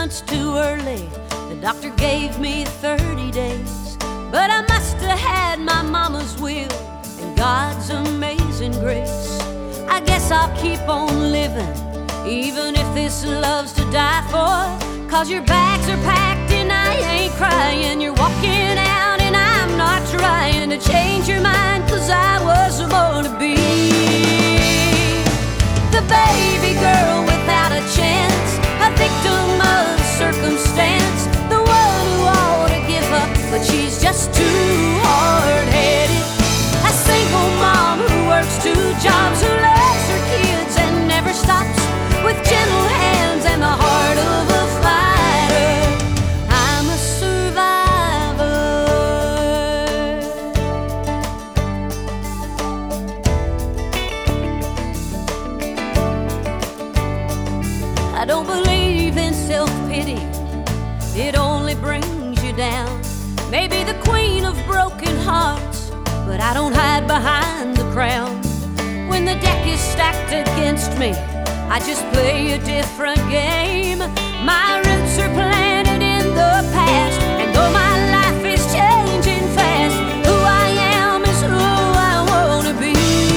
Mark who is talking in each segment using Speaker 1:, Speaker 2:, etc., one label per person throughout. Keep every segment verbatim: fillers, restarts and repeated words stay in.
Speaker 1: months too early. The doctor gave me thirty days, but I must have had my mama's will and God's amazing grace. I guess I'll keep on living, even if this love's to die for. Cause your bags are packed and I ain't crying. You're walking out and I'm not trying to change your mind, cause I was born to be the baby girl without a chance, a victim of circumstance, the one who ought to give up, but she's just too hard-headed. A single mom who works two jobs, who loves her kids and never stops, with gentle hands and the heart of a fighter. I'm a survivor. I don't believe in self-pity, it only brings you down. Maybe the queen of broken hearts, but I don't hide behind the crown. When the deck is stacked against me, I just play a different game. My roots are planted in the past, and though my life is changing fast, who I am is who I wanna be.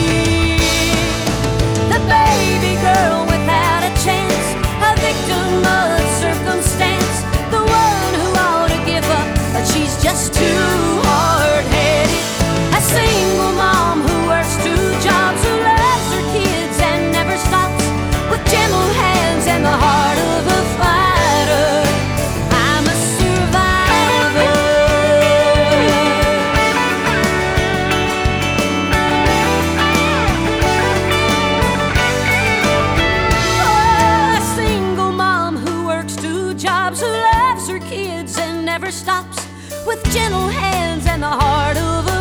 Speaker 1: The baby girl without a chance, a victim of circumstance, the one who ought to give up, but she's just too hard-headed. A single mom who works two jobs, who loves her kids and never stops, with gentle hands and the heart of a fighter. I'm a survivor. Oh, a single mom who works two jobs, who loves her kids and never stops, with gentle hands and the heart of a